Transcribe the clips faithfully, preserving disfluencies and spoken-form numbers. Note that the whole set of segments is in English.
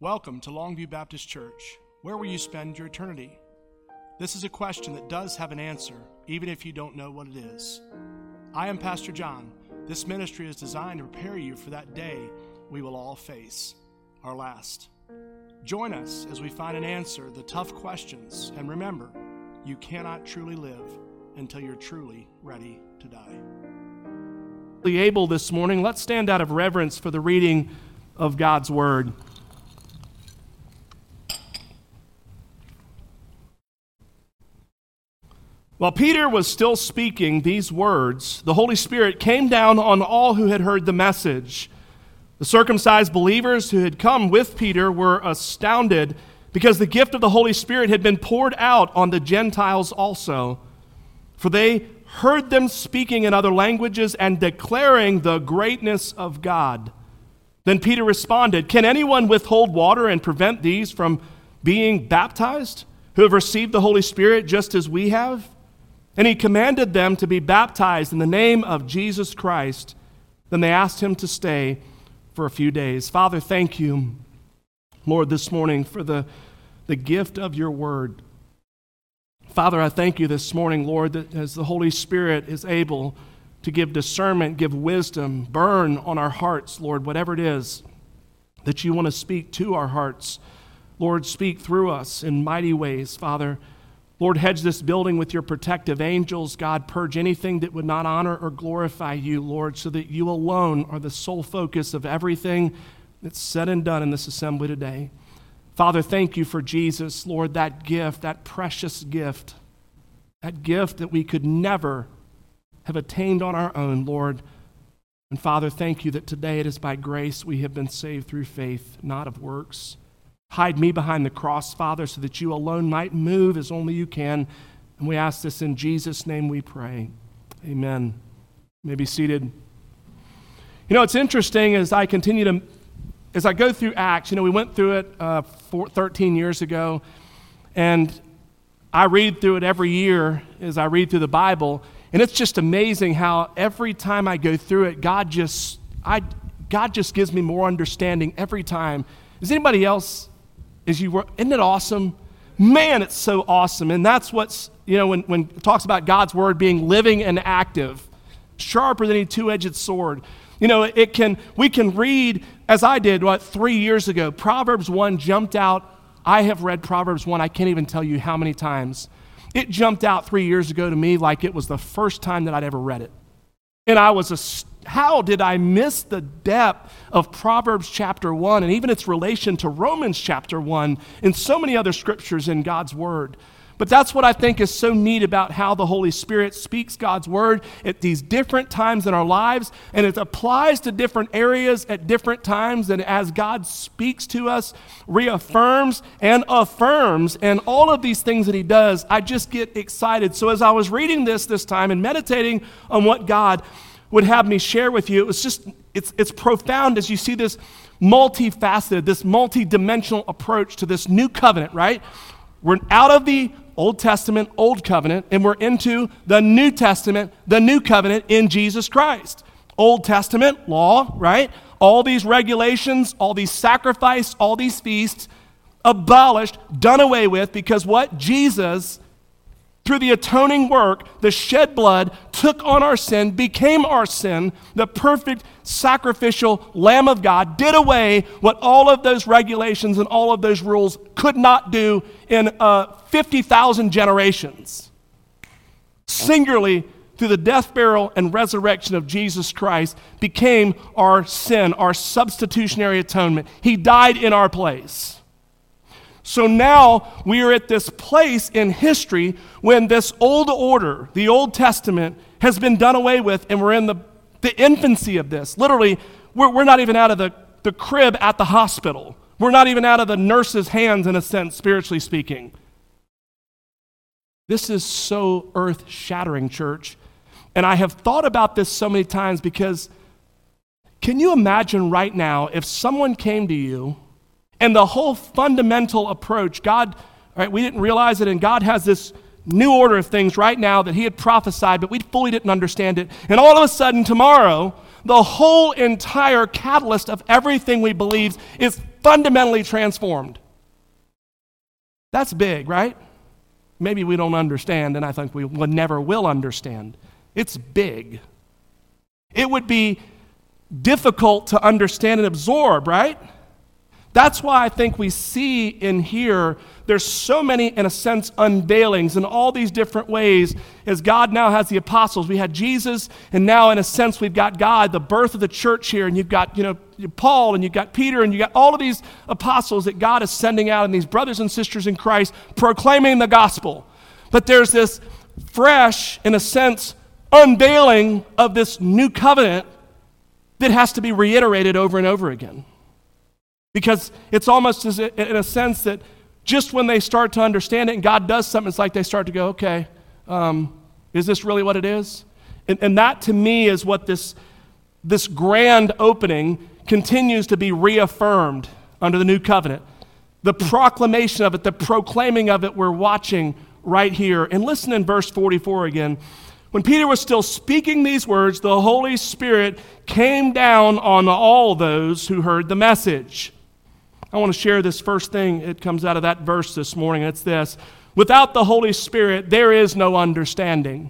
Welcome to Longview Baptist Church. Where will you spend your eternity? This is a question that does have an answer, even if you don't know what it is. I am Pastor John. This ministry is designed to prepare you for that day we will all face, our last. Join us as we find an answer to the tough questions, and remember, you cannot truly live until you're truly ready to die. Able this morning, let's stand out of reverence for the reading of God's Word. While Peter was still speaking these words, the Holy Spirit came down on all who had heard the message. The circumcised believers who had come with Peter were astounded because the gift of the Holy Spirit had been poured out on the Gentiles also. For they heard them speaking in other languages and declaring the greatness of God. Then Peter responded, "Can anyone withhold water and prevent these from being baptized, who have received the Holy Spirit just as we have?" And he commanded them to be baptized in the name of Jesus Christ. Then they asked him to stay for a few days. Father, thank you, Lord, this morning for the, the gift of your word. Father, I thank you this morning, Lord, that as the Holy Spirit is able to give discernment, give wisdom, burn on our hearts, Lord, whatever it is that you want to speak to our hearts. Lord, speak through us in mighty ways, Father. Lord, hedge this building with your protective angels. God, purge anything that would not honor or glorify you, Lord, so that you alone are the sole focus of everything that's said and done in this assembly today. Father, thank you for Jesus, Lord, that gift, that precious gift, that gift that we could never have attained on our own, Lord. And Father, thank you that today it is by grace we have been saved through faith, not of works. Hide me behind the cross, Father, so that you alone might move as only you can. And we ask this in Jesus' name we pray. Amen. You may be seated. You know, it's interesting as I continue to, as I go through Acts, you know, we went through it uh, four, thirteen years ago, and I read through it every year as I read through the Bible, and it's just amazing how every time I go through it, God just, I, God just gives me more understanding every time. Is anybody else? Is you were, isn't it awesome? Man, it's so awesome. And that's what's, you know, when, when it talks about God's word being living and active, sharper than a two-edged sword. You know, it can, we can read, as I did, what, three years ago, Proverbs one jumped out. I have read Proverbs one, I can't even tell you how many times. It jumped out three years ago to me like it was the first time that I'd ever read it. And I was a, how did I miss the depth of Proverbs chapter one and even its relation to Romans chapter one and so many other scriptures in God's word? But that's what I think is so neat about how the Holy Spirit speaks God's word at these different times in our lives, and it applies to different areas at different times, and as God speaks to us, reaffirms and affirms, and all of these things that he does, I just get excited. So as I was reading this this time and meditating on what God would have me share with you, it was just, it's, it's profound as you see this multifaceted, this multi-dimensional approach to this new covenant, right? We're out of the Old Testament, Old Covenant, and we're into the New Testament, the New Covenant in Jesus Christ. Old Testament, law, right? All these regulations, all these sacrifices, all these feasts, abolished, done away with, because what? Jesus, through the atoning work, the shed blood, took on our sin, became our sin, the perfect sacrificial Lamb of God, did away what all of those regulations and all of those rules could not do in uh, fifty thousand generations. Singularly, through the death, burial, and resurrection of Jesus Christ, became our sin, our substitutionary atonement. He died in our place. So now we are at this place in history when this old order, the Old Testament, has been done away with, and we're in the, the infancy of this. Literally, we're, we're not even out of the, the crib at the hospital. We're not even out of the nurse's hands, in a sense, spiritually speaking. This is so earth-shattering, church. And I have thought about this so many times because can you imagine right now if someone came to you and the whole fundamental approach, God, right, we didn't realize it, and God has this new order of things right now that he had prophesied, but we fully didn't understand it. And all of a sudden tomorrow, the whole entire catalyst of everything we believe is fundamentally transformed. That's big, right? Maybe we don't understand, and I think we will never will understand. It's big. It would be difficult to understand and absorb, right? That's why I think we see in here, there's so many, in a sense, unveilings in all these different ways. As God now has the apostles, we had Jesus, and now in a sense we've got God, the birth of the church here, and you've got, you know, Paul, and you've got Peter, and you've got all of these apostles that God is sending out, and these brothers and sisters in Christ proclaiming the gospel. But there's this fresh, in a sense, unveiling of this new covenant that has to be reiterated over and over again. Because it's almost as in a sense that just when they start to understand it and God does something, it's like they start to go, okay, um, is this really what it is? And, and that to me is what this, this grand opening continues to be reaffirmed under the new covenant. The proclamation of it, the proclaiming of it, we're watching right here. And listen in verse forty-four again. When Peter was still speaking these words, the Holy Spirit came down on all those who heard the message. I want to share this first thing. It comes out of that verse this morning. It's this. Without the Holy Spirit, there is no understanding.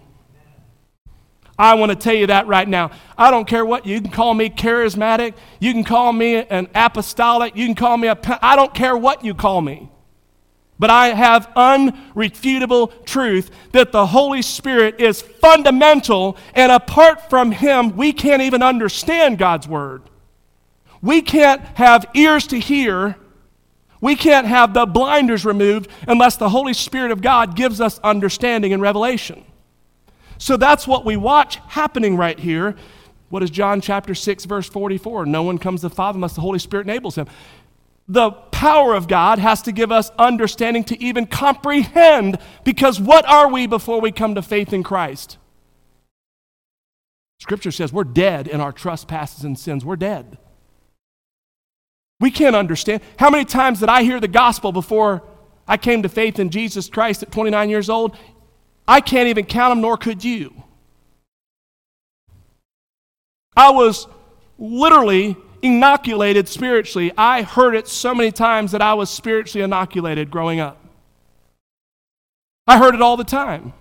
I want to tell you that right now. I don't care what. You can call me charismatic. You can call me an apostolic. You can call me a... I don't care what you call me. But I have unrefutable truth that the Holy Spirit is fundamental, and apart from Him, we can't even understand God's Word. We can't have ears to hear. We can't have the blinders removed unless the Holy Spirit of God gives us understanding and revelation. So that's what we watch happening right here. What is John chapter six, verse forty-four? No one comes to the Father unless the Holy Spirit enables him. The power of God has to give us understanding to even comprehend, because what are we before we come to faith in Christ? Scripture says we're dead in our trespasses and sins. We're dead. We can't understand. How many times did I hear the gospel before I came to faith in Jesus Christ at twenty-nine years old? I can't even count them, nor could you. I was literally inoculated spiritually. I heard it so many times that I was spiritually inoculated growing up. I heard it all the time.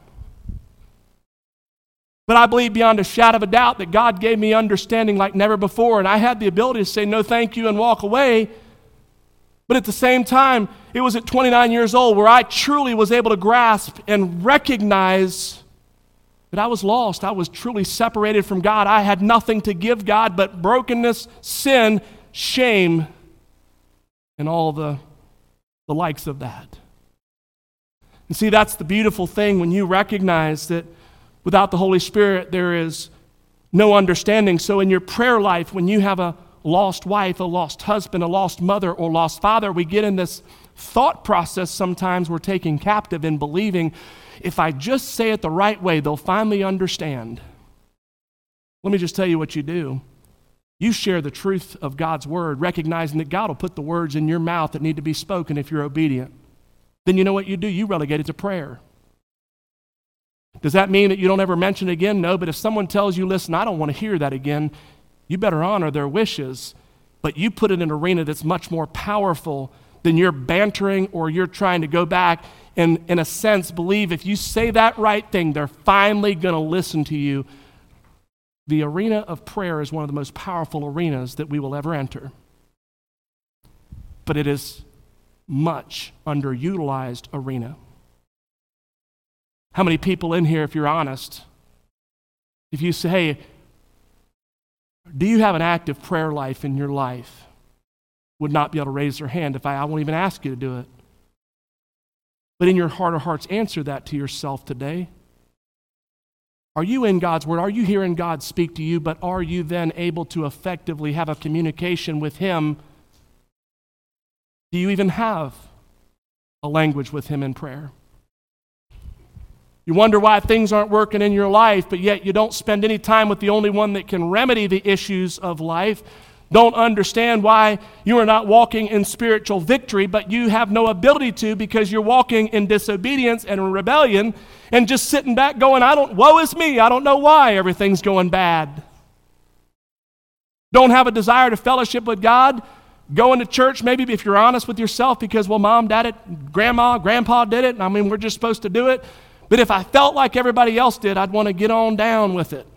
But I believe beyond a shadow of a doubt that God gave me understanding like never before, and I had the ability to say no thank you and walk away. But at the same time, it was at twenty-nine years old where I truly was able to grasp and recognize that I was lost. I was truly separated from God. I had nothing to give God but brokenness, sin, shame, and all the, the likes of that. And see, that's the beautiful thing when you recognize that without the Holy Spirit, there is no understanding. So in your prayer life, when you have a lost wife, a lost husband, a lost mother, or lost father, we get in this thought process sometimes we're taken captive in believing, if I just say it the right way, they'll finally understand. Let me just tell you what you do. You share the truth of God's word, recognizing that God will put the words in your mouth that need to be spoken if you're obedient. Then you know what you do? You relegate it to prayer. Does that mean that you don't ever mention it again? No, but if someone tells you, listen, I don't want to hear that again, you better honor their wishes, but you put it in an arena that's much more powerful than you're bantering or you're trying to go back and, in a sense, believe if you say that right thing, they're finally going to listen to you. The arena of prayer is one of the most powerful arenas that we will ever enter. But it is much underutilized arena. How many people in here, if you're honest, if you say, hey, do you have an active prayer life in your life, would not be able to raise their hand if I, I won't even ask you to do it. But in your heart of hearts, answer that to yourself today. Are you in God's word? Are you hearing God speak to you, but are you then able to effectively have a communication with Him? Do you even have a language with Him in prayer? You wonder why things aren't working in your life, but yet you don't spend any time with the only one that can remedy the issues of life. Don't understand why you are not walking in spiritual victory, but you have no ability to because you're walking in disobedience and in rebellion and just sitting back going, I don't, woe is me, I don't know why everything's going bad. Don't have a desire to fellowship with God? Going to church, maybe if you're honest with yourself, because, well, mom, dad, it, grandma, grandpa did it, and I mean, we're just supposed to do it. But if I felt like everybody else did, I'd want to get on down with it.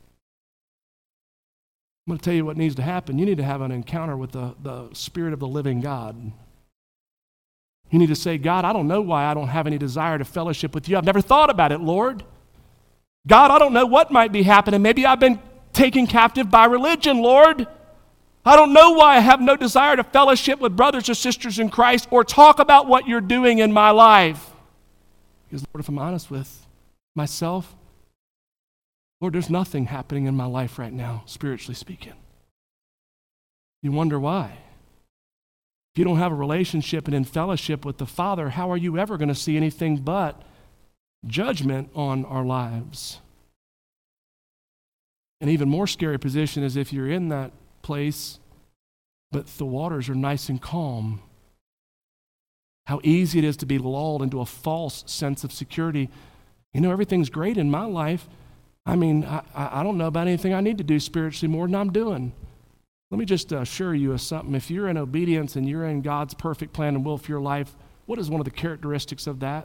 I'm going to tell you what needs to happen. You need to have an encounter with the, the Spirit of the living God. You need to say, God, I don't know why I don't have any desire to fellowship with you. I've never thought about it, Lord. God, I don't know what might be happening. Maybe I've been taken captive by religion, Lord. I don't know why I have no desire to fellowship with brothers or sisters in Christ or talk about what you're doing in my life. Because, Lord, if I'm honest with myself, Lord, there's nothing happening in my life right now, spiritually speaking. You wonder why. If you don't have a relationship and in fellowship with the Father, how are you ever going to see anything but judgment on our lives? An even more scary position is if you're in that place, but the waters are nice and calm. How easy it is to be lulled into a false sense of security. You know, everything's great in my life. I mean, I, I don't know about anything I need to do spiritually more than I'm doing. Let me just assure you of something. If you're in obedience and you're in God's perfect plan and will for your life, what is one of the characteristics of that?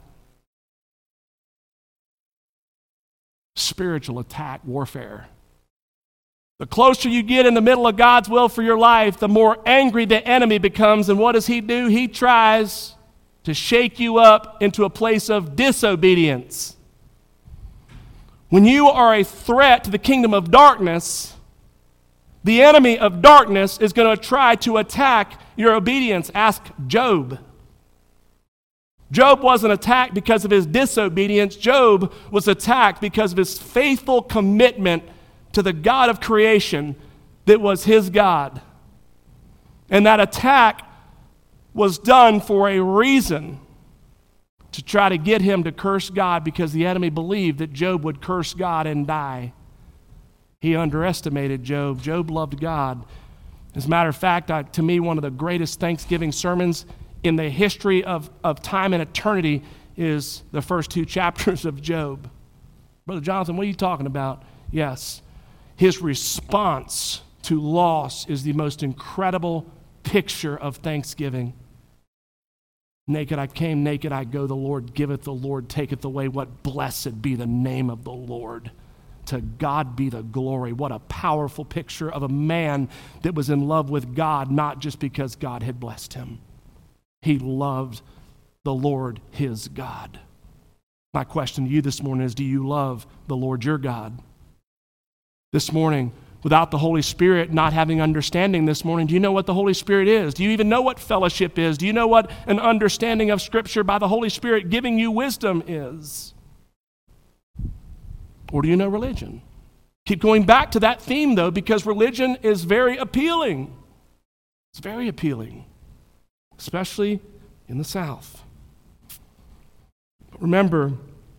Spiritual attack warfare. The closer you get in the middle of God's will for your life, the more angry the enemy becomes. And what does he do? He tries to shake you up into a place of disobedience. When you are a threat to the kingdom of darkness, the enemy of darkness is going to try to attack your obedience. Ask Job. Job wasn't attacked because of his disobedience. Job was attacked because of his faithful commitment to the God of creation that was his God. And that attack was done for a reason, to try to get him to curse God, because the enemy believed that Job would curse God and die. He underestimated Job. Job loved God. As a matter of fact, I, to me, one of the greatest Thanksgiving sermons in the history of, of time and eternity is the first two chapters of Job. Brother Jonathan, what are you talking about? Yes. His response to loss is the most incredible picture of thanksgiving. Naked I came, naked I go. The Lord giveth, the Lord taketh away. What blessed be the name of the Lord. To God be the glory. What a powerful picture of a man that was in love with God, not just because God had blessed him. He loved the Lord his God. My question to you this morning is, do you love the Lord your God? This morning, without the Holy Spirit, not having understanding this morning, do you know what the Holy Spirit is? Do you even know what fellowship is? Do you know what an understanding of Scripture by the Holy Spirit giving you wisdom is? Or do you know religion? Keep going back to that theme, though, because religion is very appealing. It's very appealing, especially in the South. But remember,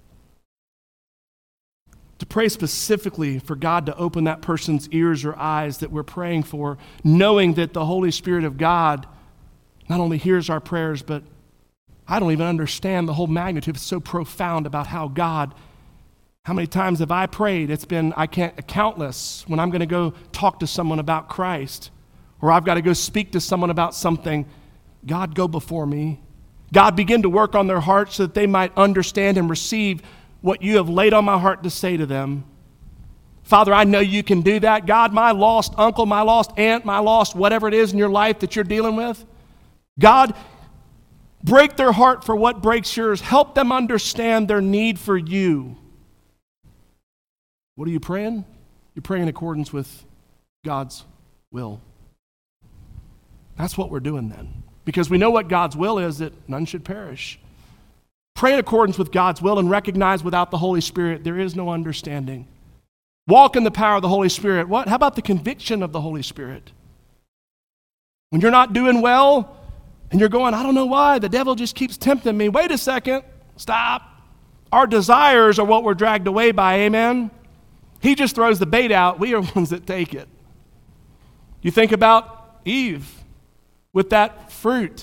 to pray specifically for God to open that person's ears or eyes that we're praying for, knowing that the Holy Spirit of God not only hears our prayers, but I don't even understand the whole magnitude. It's so profound about how God, how many times have I prayed? It's been, I can't, countless, when I'm going to go talk to someone about Christ, or I've got to go speak to someone about something. God, go before me. God, begin to work on their hearts so that they might understand and receive what you have laid on my heart to say to them. Father, I know you can do that. God, my lost uncle, my lost aunt, my lost whatever it is in your life that you're dealing with, God, break their heart for what breaks yours. Help them understand their need for you. What are you praying? You're praying in accordance with God's will. That's what we're doing then. Because we know what God's will is, that none should perish. Pray in accordance with God's will and recognize without the Holy Spirit there is no understanding. Walk in the power of the Holy Spirit. What? How about the conviction of the Holy Spirit? When you're not doing well and you're going, I don't know why, the devil just keeps tempting me. Wait a second. Stop. Our desires are what we're dragged away by, amen? He just throws the bait out. We are ones that take it. You think about Eve with that fruit.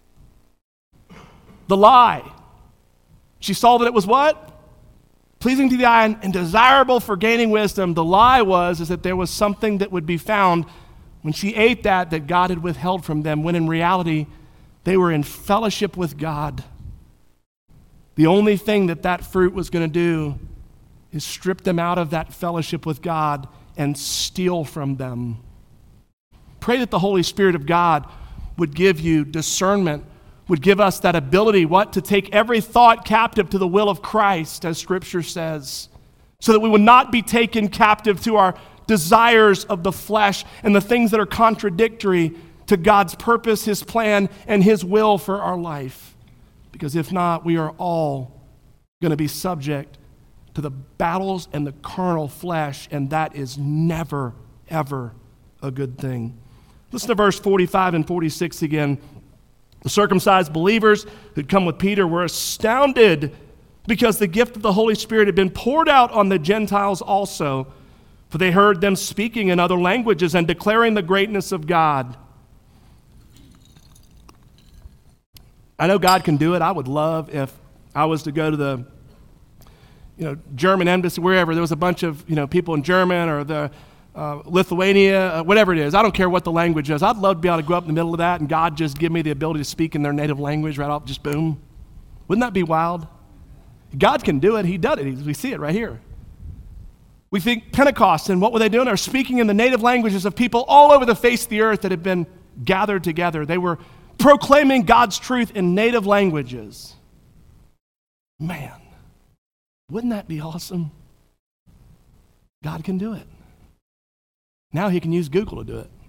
The lie. She saw that it was what? Pleasing to the eye and desirable for gaining wisdom. The lie was is that there was something that would be found when she ate that that God had withheld from them, when in reality they were in fellowship with God. The only thing that that fruit was going to do is strip them out of that fellowship with God and steal from them. Pray that the Holy Spirit of God would give you discernment, would give us that ability, what? To take every thought captive to the will of Christ, as Scripture says, so that we would not be taken captive to our desires of the flesh and the things that are contradictory to God's purpose, His plan, and His will for our life. Because if not, we are all going to be subject to the battles and the carnal flesh, and that is never, ever a good thing. Listen to verse forty-five and forty-six again. The circumcised believers who'd come with Peter were astounded because the gift of the Holy Spirit had been poured out on the Gentiles also, for they heard them speaking in other languages and declaring the greatness of God. I know God can do it. I would love if I was to go to the you know, German embassy, wherever, there was a bunch of, you know, people in German or the uh, Lithuania, uh, whatever it is. I don't care what the language is. I'd love to be able to go up in the middle of that and God just give me the ability to speak in their native language right off, just boom. Wouldn't that be wild? God can do it. He did it. We see it right here. We think Pentecost, and what were they doing? They're speaking in the native languages of people all over the face of the earth that had been gathered together. They were proclaiming God's truth in native languages. Man. Wouldn't that be awesome? God can do it. Now He can use Google to do it.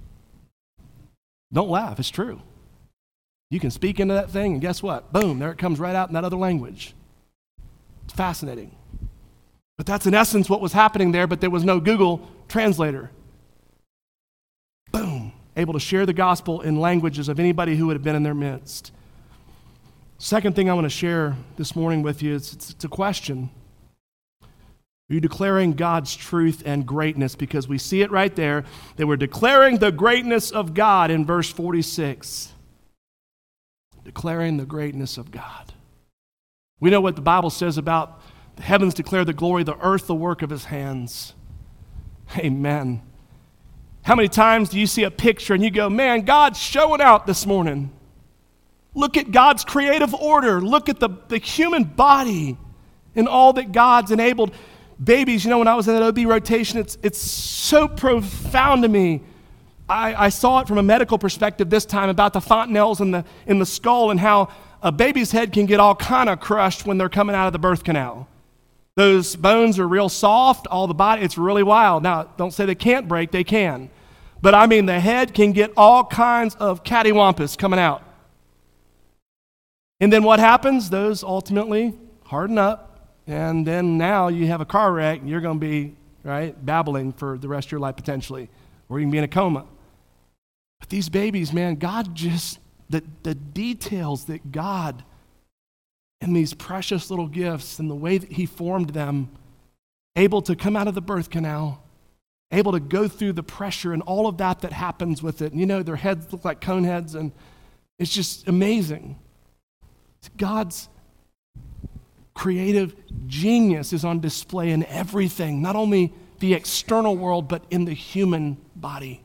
Don't laugh, it's true. You can speak into that thing, and guess what? Boom, there it comes right out in that other language. It's fascinating. But that's in essence what was happening there, but there was no Google translator. Boom, able to share the gospel in languages of anybody who would have been in their midst. Second thing I want to share this morning with you is it's, it's a question. Are you declaring God's truth and greatness? Because we see it right there. They were declaring the greatness of God in verse forty-six. Declaring the greatness of God. We know what the Bible says about the heavens declare the glory, the earth the work of His hands. Amen. How many times do you see a picture and you go, man, God's showing out this morning. Look at God's creative order. Look at the, the human body and all that God's enabled. Babies, you know, when I was in that O B rotation, it's, it's so profound to me. I, I saw it from a medical perspective this time about the fontanelles in the, in the skull and how a baby's head can get all kind of crushed when they're coming out of the birth canal. Those bones are real soft, all the body, it's really wild. Now, don't say they can't break, they can. But I mean, the head can get all kinds of cattywampus coming out. And then what happens? Those ultimately harden up, and then now you have a car wreck, and you're going to be, right, babbling for the rest of your life potentially, or you can be in a coma. But these babies, man, God just, the, the details that God and these precious little gifts and the way that He formed them, able to come out of the birth canal, able to go through the pressure and all of that that happens with it. And you know, their heads look like cone heads, and it's just amazing. God's creative genius is on display in everything, not only the external world, but in the human body.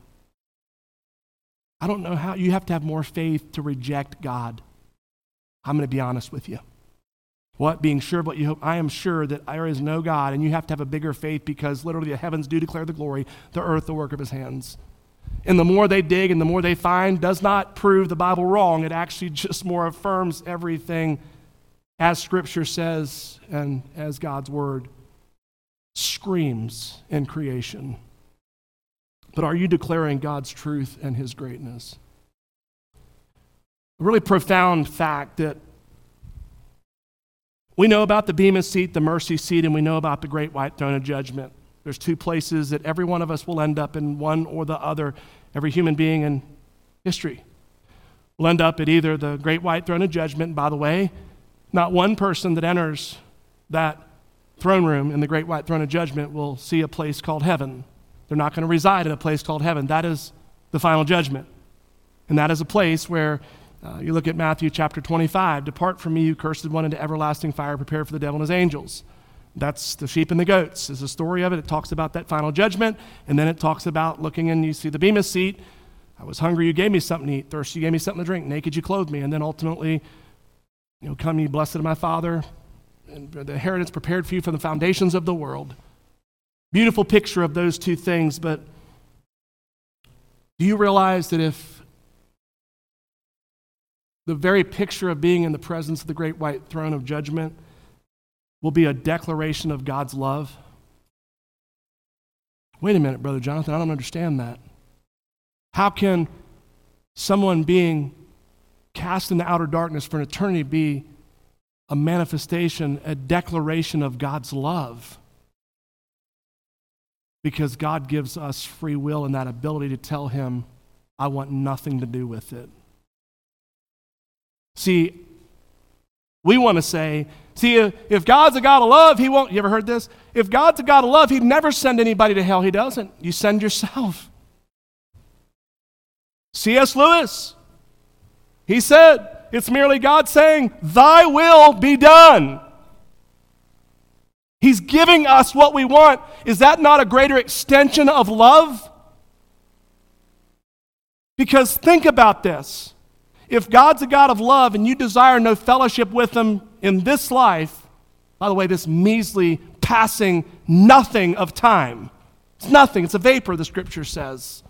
I don't know how, you have to have more faith to reject God. I'm going to be honest with you. What? Being sure of what you hope. I am sure that there is no God, and you have to have a bigger faith because literally the heavens do declare the glory, the earth the work of His hands. And the more they dig and the more they find does not prove the Bible wrong. It actually just more affirms everything as Scripture says and as God's Word screams in creation. But are you declaring God's truth and His greatness? A really profound fact that we know about the Bema seat, the mercy seat, and we know about the great white throne of judgment. There's two places that every one of us will end up in, one or the other. Every human being in history will end up at either the great white throne of judgment. And by the way, not one person that enters that throne room in the great white throne of judgment will see a place called heaven. They're not going to reside in a place called heaven. That is the final judgment. And that is a place where uh, you look at Matthew chapter twenty-five, depart from me, you cursed one, into everlasting fire prepared for the devil and his angels. That's the sheep and the goats is the story of it. It talks about that final judgment, and then it talks about looking and you see the bema seat. I was hungry, you gave me something to eat. Thirsty, you gave me something to drink. Naked, you clothed me. And then ultimately, you know, come ye blessed of my Father, and the inheritance prepared for you from the foundations of the world. Beautiful picture of those two things, but do you realize that if the very picture of being in the presence of the great white throne of judgment will be a declaration of God's love? Wait a minute, Brother Jonathan, I don't understand that. How can someone being cast into outer darkness for an eternity be a manifestation, a declaration of God's love? Because God gives us free will and that ability to tell him, I want nothing to do with it. See, we want to say, see, if God's a God of love, he won't, you ever heard this? If God's a God of love, he'd never send anybody to hell. He doesn't. You send yourself. C S Lewis, he said, it's merely God saying, thy will be done. He's giving us what we want. Is that not a greater extension of love? Because think about this. If God's a God of love and you desire no fellowship with him in this life, by the way, this measly passing nothing of time, it's nothing, it's a vapor, the scripture says.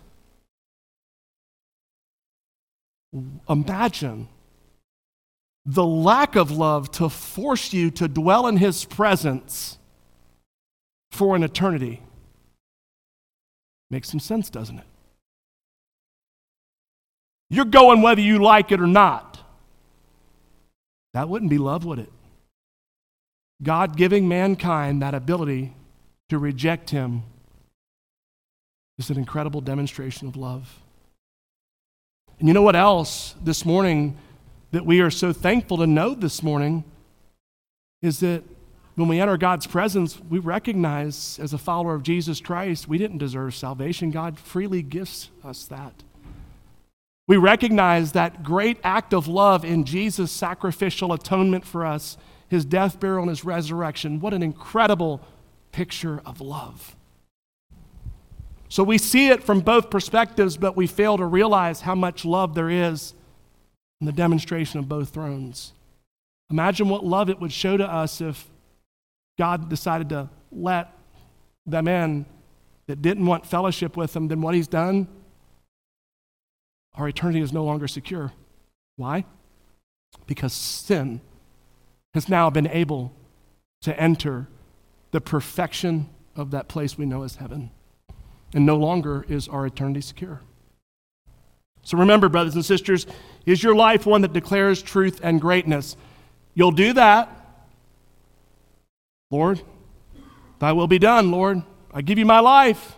Imagine the lack of love to force you to dwell in his presence for an eternity. Makes some sense, doesn't it? You're going whether you like it or not. That wouldn't be love, would it? God giving mankind that ability to reject him is an incredible demonstration of love. And you know what else this morning that we are so thankful to know this morning is that when we enter God's presence, we recognize as a follower of Jesus Christ, we didn't deserve salvation. God freely gifts us that. We recognize that great act of love in Jesus' sacrificial atonement for us, his death, burial, and his resurrection. What an incredible picture of love. So we see it from both perspectives, but we fail to realize how much love there is in the demonstration of both thrones. Imagine what love it would show to us if God decided to let them in that didn't want fellowship with him. Then what he's done, our eternity is no longer secure. Why? Because sin has now been able to enter the perfection of that place we know as heaven. And no longer is our eternity secure. So remember, brothers and sisters, is your life one that declares truth and greatness? You'll do that. Lord, thy will be done, Lord. I give you my life.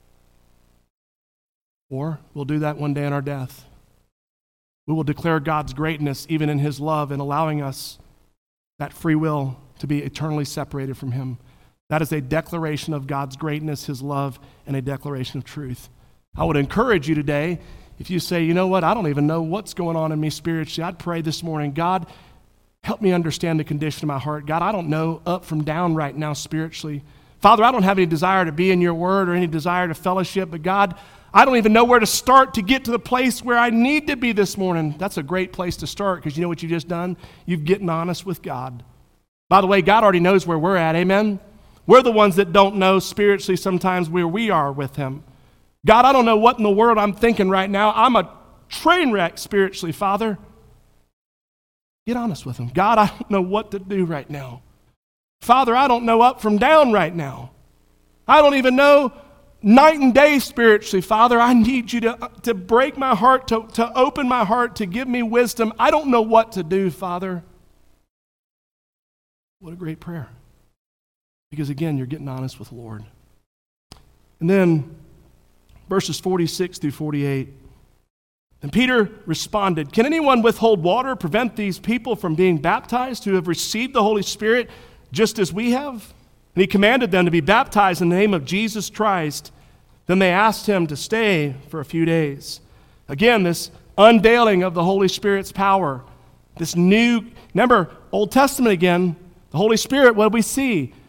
Or we'll do that one day in our death. We will declare God's greatness even in his love and allowing us that free will to be eternally separated from him. That is a declaration of God's greatness, his love, and a declaration of truth. I would encourage you today, if you say, you know what, I don't even know what's going on in me spiritually, I'd pray this morning, God, help me understand the condition of my heart. God, I don't know up from down right now spiritually. Father, I don't have any desire to be in your word or any desire to fellowship, but God, I don't even know where to start to get to the place where I need to be this morning. That's a great place to start because you know what you've just done? You've getting honest with God. By the way, God already knows where we're at, amen? We're the ones that don't know spiritually sometimes where we are with him. God, I don't know what in the world I'm thinking right now. I'm a train wreck spiritually, Father. Get honest with him. God, I don't know what to do right now. Father, I don't know up from down right now. I don't even know night and day spiritually. Father, I need you to, to break my heart, to, to open my heart, to give me wisdom. I don't know what to do, Father. What a great prayer. Because again, you're getting honest with the Lord. And then verses forty-six through forty-eight. And Peter responded, can anyone withhold water, prevent these people from being baptized who have received the Holy Spirit just as we have? And he commanded them to be baptized in the name of Jesus Christ. Then they asked him to stay for a few days. Again, this unveiling of the Holy Spirit's power. This new, remember, Old Testament again, the Holy Spirit, what do we see?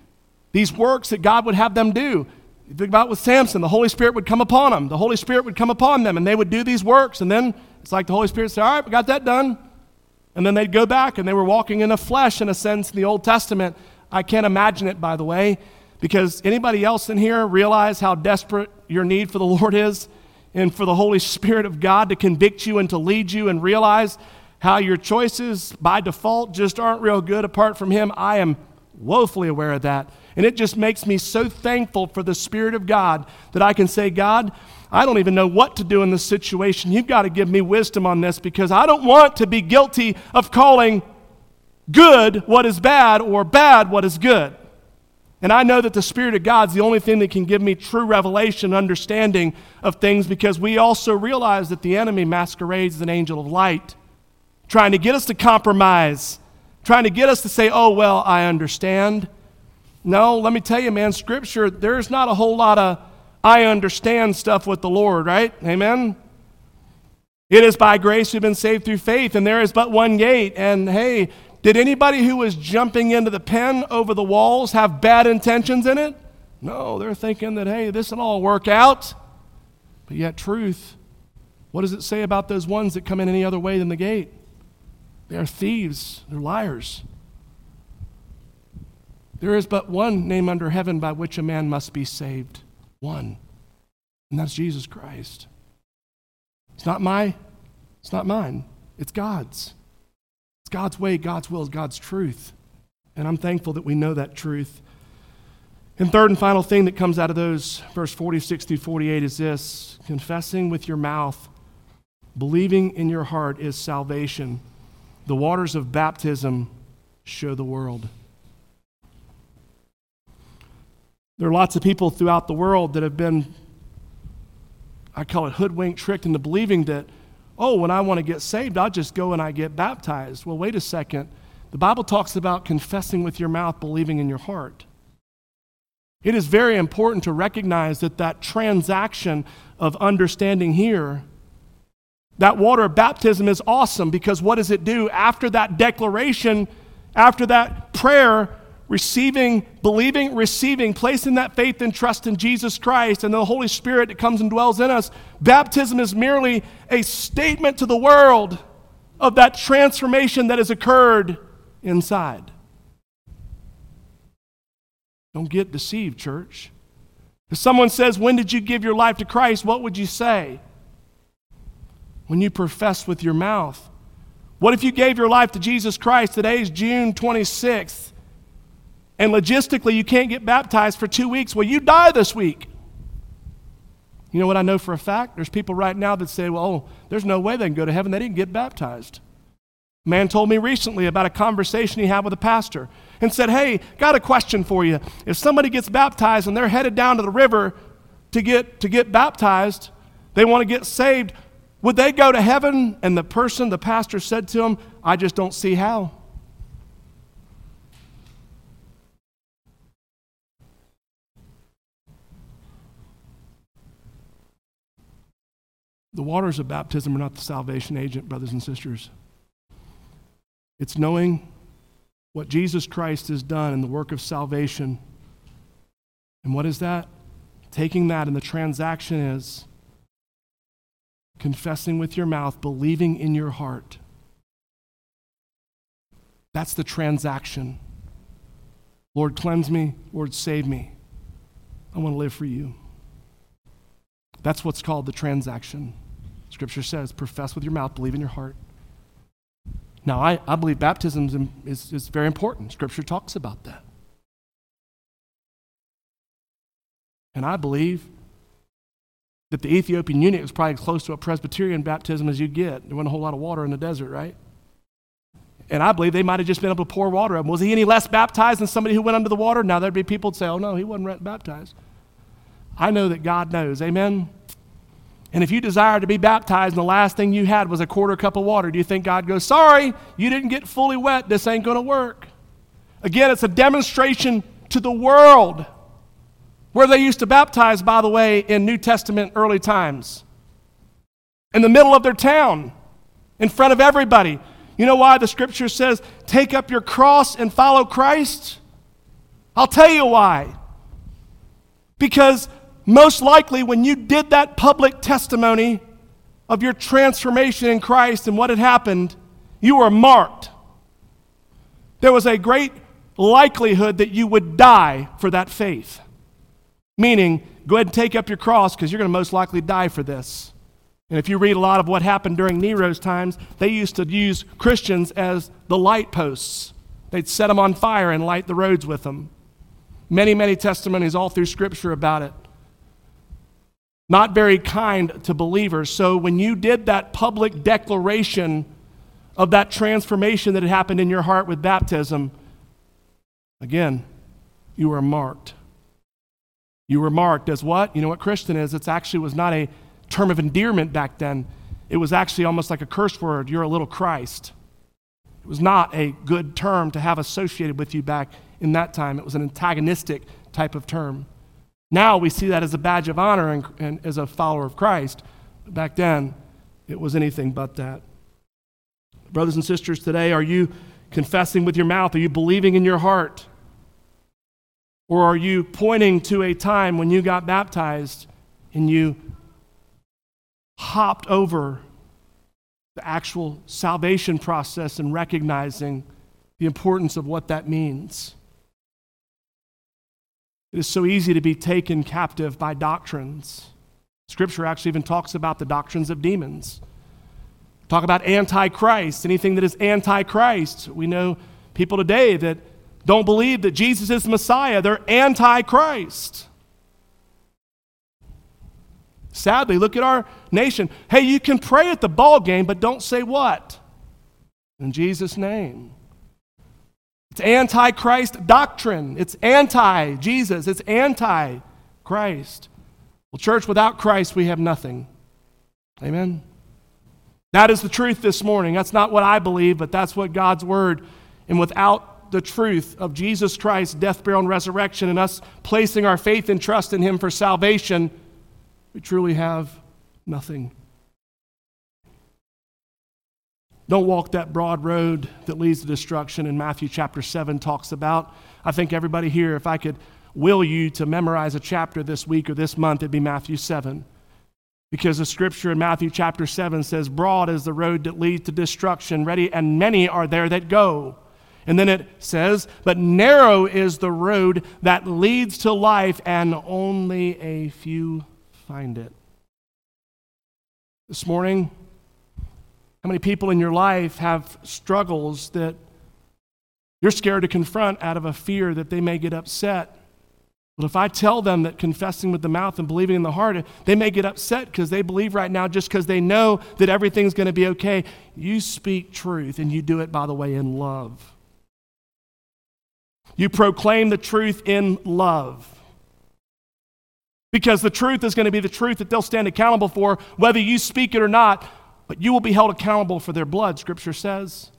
these works that God would have them do. You think about with Samson, the Holy Spirit would come upon them. The Holy Spirit would come upon them, and they would do these works. And then it's like the Holy Spirit said, all right, we got that done. And then they'd go back, and they were walking in the flesh, in a sense, in the Old Testament. I can't imagine it, by the way, because anybody else in here realize how desperate your need for the Lord is and for the Holy Spirit of God to convict you and to lead you, and realize how your choices by default just aren't real good apart from Him? I am woefully aware of that. And it just makes me so thankful for the Spirit of God that I can say, God, I don't even know what to do in this situation. You've got to give me wisdom on this, because I don't want to be guilty of calling good what is bad or bad what is good. And I know that the Spirit of God is the only thing that can give me true revelation, understanding of things, because we also realize that the enemy masquerades as an angel of light, trying to get us to compromise, trying to get us to say, oh, well, I understand. No, let me tell you, man, Scripture, there's not a whole lot of I understand stuff with the Lord, right? Amen? It is by grace we've been saved through faith, and there is but one gate. And hey, did anybody who was jumping into the pen over the walls have bad intentions in it? No, they're thinking that, hey, this will all work out. But yet truth, what does it say about those ones that come in any other way than the gate? They are thieves. They're liars. There is but one name under heaven by which a man must be saved. One. And that's Jesus Christ. It's not my, it's not mine. It's God's. It's God's way, God's will, God's truth. And I'm thankful that we know that truth. And third and final thing that comes out of those, verse forty-six through forty-eight, is this: confessing with your mouth, believing in your heart is salvation. The waters of baptism show the world. There are lots of people throughout the world that have been, I call it hoodwinked, tricked into believing that, oh, when I want to get saved, I'll just go and I get baptized. Well, wait a second. The Bible talks about confessing with your mouth, believing in your heart. It is very important to recognize that that transaction of understanding here, that water of baptism is awesome, because what does it do? After that declaration, after that prayer, receiving, believing, receiving, placing that faith and trust in Jesus Christ and the Holy Spirit that comes and dwells in us, baptism is merely a statement to the world of that transformation that has occurred inside. Don't get deceived, church. If someone says, when did you give your life to Christ? What would you say? When you profess with your mouth. What if you gave your life to Jesus Christ? Today is June twenty-sixth. And logistically, you can't get baptized for two weeks. Well, you die this week. You know what I know for a fact? There's people right now that say, well, oh, there's no way they can go to heaven. They didn't get baptized. A man told me recently about a conversation he had with a pastor and said, hey, got a question for you. If somebody gets baptized and they're headed down to the river to get, to get baptized, they want to get saved, would they go to heaven? And the person, the pastor said to him, I just don't see how. The waters of baptism are not the salvation agent, brothers and sisters. It's knowing what Jesus Christ has done in the work of salvation. And what is that? Taking that, and the transaction is confessing with your mouth, believing in your heart. That's the transaction. Lord, cleanse me. Lord, save me. I want to live for you. That's what's called the transaction. Scripture says, profess with your mouth, believe in your heart. Now, I, I believe baptism is, is very important. Scripture talks about that. And I believe that the Ethiopian eunuch was probably as close to a Presbyterian baptism as you get. There wasn't a whole lot of water in the desert, right? And I believe they might have just been able to pour water up. Was he any less baptized than somebody who went under the water? Now there'd be people that say, oh no, he wasn't baptized. I know that God knows, amen? And if you desire to be baptized and the last thing you had was a quarter cup of water, do you think God goes, sorry, you didn't get fully wet, this ain't going to work? Again, it's a demonstration to the world where they used to baptize, by the way, in New Testament early times. In the middle of their town, in front of everybody. You know why the Scripture says, take up your cross and follow Christ? I'll tell you why. Because most likely when you did that public testimony of your transformation in Christ and what had happened, you were marked. There was a great likelihood that you would die for that faith. Meaning, go ahead and take up your cross because you're going to most likely die for this. And if you read a lot of what happened during Nero's times, they used to use Christians as the light posts. They'd set them on fire and light the roads with them. Many, many testimonies all through Scripture about it. Not very kind to believers. So when you did that public declaration of that transformation that had happened in your heart with baptism, again, you were marked. You were marked as what? You know what Christian is? It actually was not a term of endearment back then. It was actually almost like a curse word. You're a little Christ. It was not a good term to have associated with you back in that time. It was an antagonistic type of term. Now we see that as a badge of honor and, and as a follower of Christ. But back then, it was anything but that. Brothers and sisters, today, are you confessing with your mouth? Are you believing in your heart? Or are you pointing to a time when you got baptized and you hopped over the actual salvation process and recognizing the importance of what that means? It is so easy to be taken captive by doctrines. Scripture actually even talks about the doctrines of demons. Talk about antichrist, anything that is antichrist. We know people today that don't believe that Jesus is the Messiah. They're antichrist. Sadly, look at our nation. Hey, you can pray at the ball game, but don't say what? In Jesus' name. It's antichrist doctrine. It's anti-Jesus. It's anti-Christ. Well, church, without Christ, we have nothing. Amen? That is the truth this morning. That's not what I believe, but that's what God's word. And without the truth of Jesus Christ's death, burial, and resurrection, and us placing our faith and trust in Him for salvation, we truly have nothing. Don't walk that broad road that leads to destruction in Matthew chapter seven talks about. I think everybody here, if I could will you to memorize a chapter this week or this month, it'd be Matthew seven. Because the scripture in Matthew chapter seven says, broad is the road that leads to destruction, ready, and many are there that go. And then it says, but narrow is the road that leads to life, and only a few find it. This morning, how many people in your life have struggles that you're scared to confront out of a fear that they may get upset? Well, if I tell them that confessing with the mouth and believing in the heart, they may get upset because they believe right now just because they know that everything's going to be okay. You speak truth, and you do it, by the way, in love. You proclaim the truth in love. Because the truth is going to be the truth that they'll stand accountable for, whether you speak it or not. But you will be held accountable for their blood, Scripture says.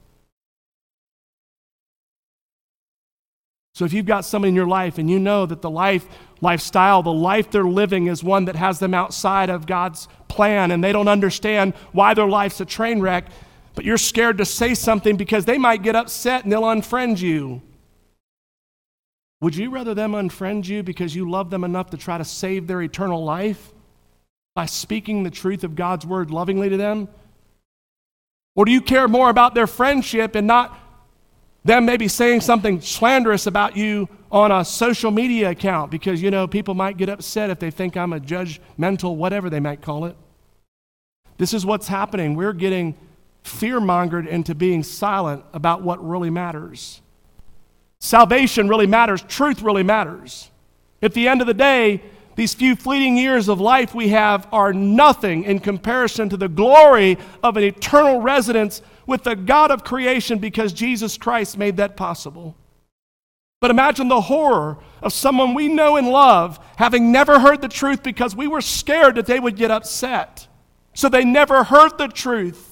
So if you've got somebody in your life and you know that the life, lifestyle, the life they're living is one that has them outside of God's plan, and they don't understand why their life's a train wreck, but you're scared to say something because they might get upset and they'll unfriend you. Would you rather them unfriend you because you love them enough to try to save their eternal life by speaking the truth of God's word lovingly to them? Or do you care more about their friendship and not them maybe saying something slanderous about you on a social media account? Because, you know, people might get upset if they think I'm a judgmental, whatever they might call it. This is what's happening. We're getting fear-mongered into being silent about what really matters. Salvation really matters. Truth really matters. At the end of the day, these few fleeting years of life we have are nothing in comparison to the glory of an eternal residence with the God of creation, because Jesus Christ made that possible. But imagine the horror of someone we know and love having never heard the truth because we were scared that they would get upset. So they never heard the truth.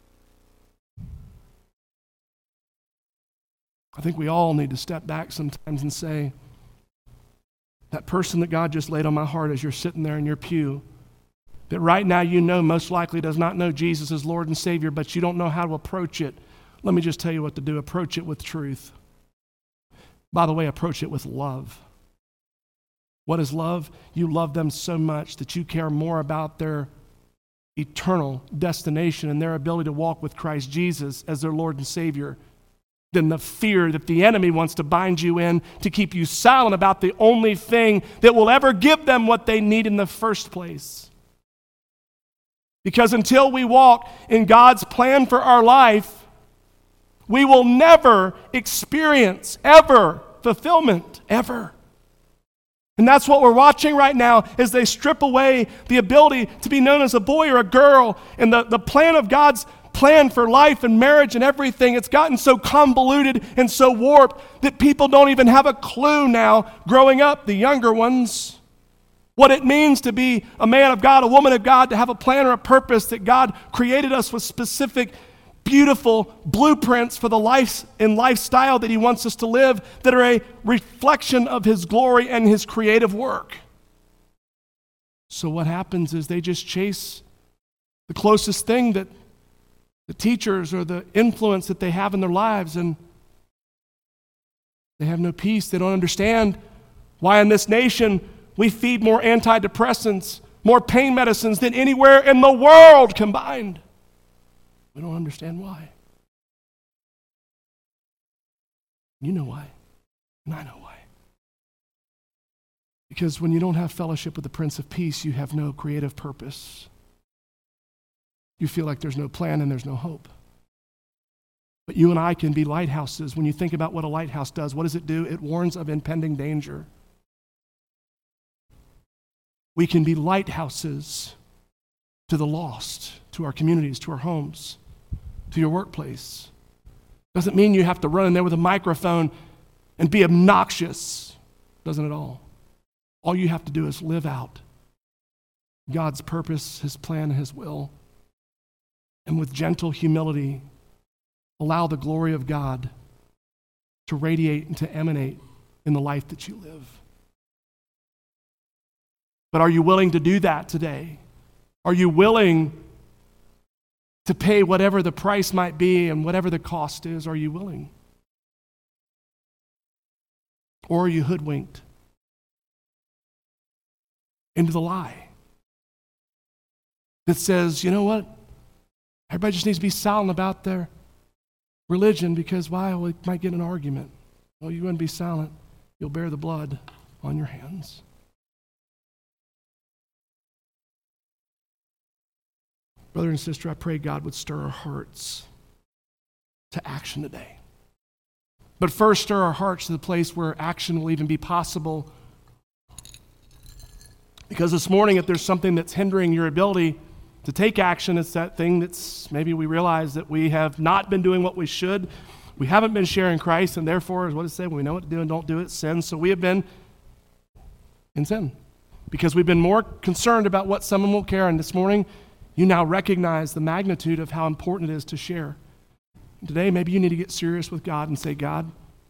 I think we all need to step back sometimes and say, that person that God just laid on my heart as you're sitting there in your pew, that right now you know most likely does not know Jesus as Lord and Savior, but you don't know how to approach it. Let me just tell you what to do. Approach it with truth. By the way, approach it with love. What is love? You love them so much that you care more about their eternal destination and their ability to walk with Christ Jesus as their Lord and Savior than the fear that the enemy wants to bind you in to keep you silent about the only thing that will ever give them what they need in the first place. Because until we walk in God's plan for our life, we will never experience, ever, fulfillment, ever. And that's what we're watching right now as they strip away the ability to be known as a boy or a girl. And the, the plan of God's plan for life and marriage and everything, it's gotten so convoluted and so warped that people don't even have a clue now, growing up, the younger ones, what it means to be a man of God, a woman of God, to have a plan or a purpose, that God created us with specific, beautiful blueprints for the life and lifestyle that He wants us to live that are a reflection of His glory and His creative work. So what happens is they just chase the closest thing that the teachers or the influence that they have in their lives, and they have no peace. They don't understand why in this nation we feed more antidepressants, more pain medicines than anywhere in the world combined. We don't understand why. You know why, and I know why. Because when you don't have fellowship with the Prince of Peace, you have no creative purpose. You feel like there's no plan and there's no hope. But you and I can be lighthouses. When you think about what a lighthouse does, what does it do? It warns of impending danger. We can be lighthouses to the lost, to our communities, to our homes, to your workplace. Doesn't mean you have to run in there with a microphone and be obnoxious. Doesn't at all. All you have to do is live out God's purpose, His plan, and His will. And with gentle humility, allow the glory of God to radiate and to emanate in the life that you live. But are you willing to do that today? Are you willing to pay whatever the price might be and whatever the cost is? Are you willing? Or are you hoodwinked into the lie that says, you know what? Everybody just needs to be silent about their religion because why? We might get an argument. Well, you wouldn't be silent. You'll bear the blood on your hands. Brother and sister, I pray God would stir our hearts to action today. But first, stir our hearts to the place where action will even be possible. Because this morning, if there's something that's hindering your ability to take action, it's that thing that's maybe we realize that we have not been doing what we should. We haven't been sharing Christ, and therefore, what does it say? When we know what to do and don't do it, sin. So we have been in sin because we've been more concerned about what someone will care. And this morning, you now recognize the magnitude of how important it is to share. And today, maybe you need to get serious with God and say, God,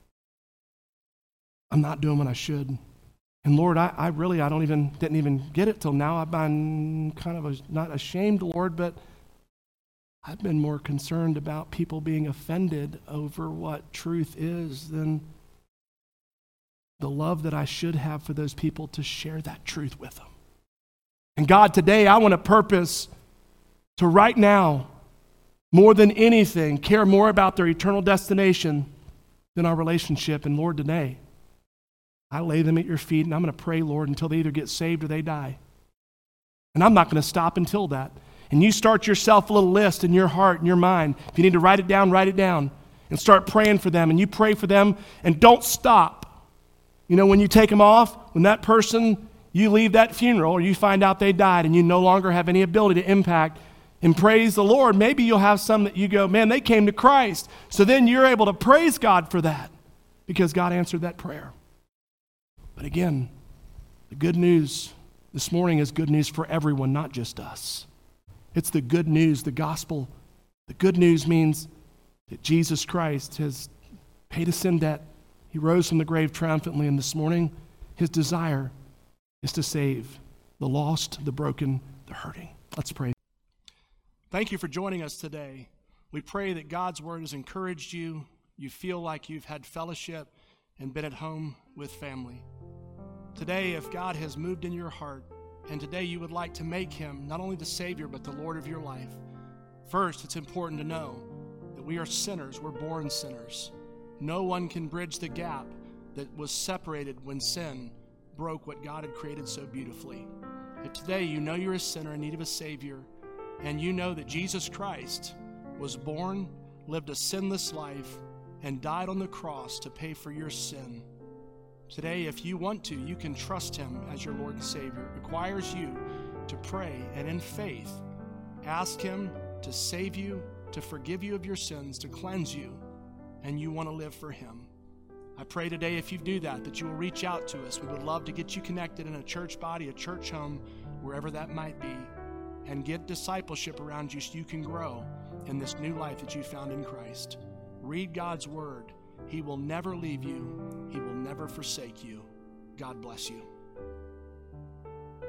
I'm not doing what I should. And Lord, I, I really, I don't even, didn't even get it till now. I've been kind of a, not ashamed, Lord, but I've been more concerned about people being offended over what truth is than the love that I should have for those people to share that truth with them. And God, today I want to purpose to right now, more than anything, care more about their eternal destination than our relationship. And Lord, today, I lay them at your feet, and I'm going to pray, Lord, until they either get saved or they die. And I'm not going to stop until that. And you start yourself a little list in your heart and your mind. If you need to write it down, write it down. And start praying for them. And you pray for them, and don't stop. You know, when you take them off, when that person, you leave that funeral, or you find out they died, and you no longer have any ability to impact and praise the Lord, maybe you'll have some that you go, man, they came to Christ. So then you're able to praise God for that because God answered that prayer. But again, the good news this morning is good news for everyone, not just us. It's the good news, the gospel. The good news means that Jesus Christ has paid a sin debt. He rose from the grave triumphantly, and this morning, His desire is to save the lost, the broken, the hurting. Let's pray. Thank you for joining us today. We pray that God's word has encouraged you. You feel like you've had fellowship. and been at home with family. Today, if God has moved in your heart, and today you would like to make Him not only the Savior, but the Lord of your life, first, it's important to know that we are sinners. We're born sinners. No one can bridge the gap that was separated when sin broke what God had created so beautifully. If today you know you're a sinner in need of a Savior, and you know that Jesus Christ was born, lived a sinless life, and died on the cross to pay for your sin, today, if you want to, you can trust Him as your Lord and Savior. It requires you to pray and in faith ask Him to save you, to forgive you of your sins, to cleanse you, and you want to live for Him. I pray today if you do that, that you will reach out to us. We would love to get you connected in a church body, a church home, wherever that might be, and get discipleship around you so you can grow in this new life that you found in Christ. Read God's Word. He will never leave you. He will never forsake you. God bless you.